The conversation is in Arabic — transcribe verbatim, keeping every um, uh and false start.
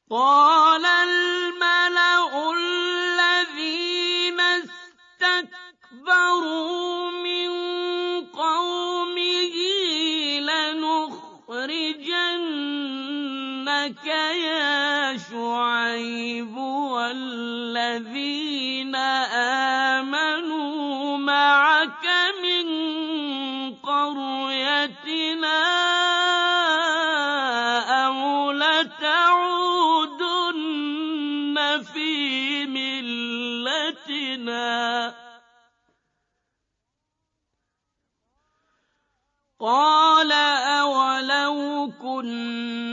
قَالَ الْمَلَأُ الَّذِينَ اسْتَكْبَرُوا مِن قَوْمِهِ لَنُخْرِجَنَّكَ يَا شُعَيْبُ وَالَّذِينَ آمَنُوا مَعَكَ مِن قَرْيَتِنَا أَوْ لَتَعُودُنَّ فِي مِلَّتِنَا ۚ قَالَ أَوَلَوْ كُنَّا